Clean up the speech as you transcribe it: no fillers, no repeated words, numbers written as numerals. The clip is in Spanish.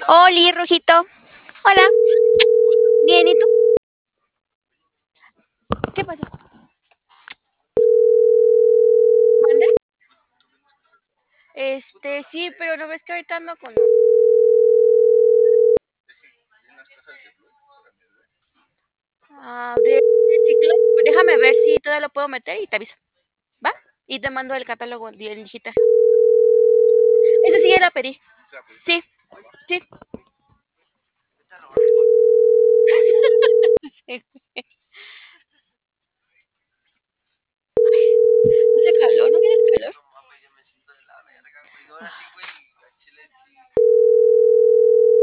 Oli, Rojito. Hola. Bien, ¿y tú? ¿Qué pasó? ¿Mande? Sí, pero no ves que ahorita ando con... de ciclo. Déjame ver si todavía lo puedo meter y te aviso. ¿Va? Y te mando el catálogo digital. Ese sí ya la pedí. Sí, sí. Sí.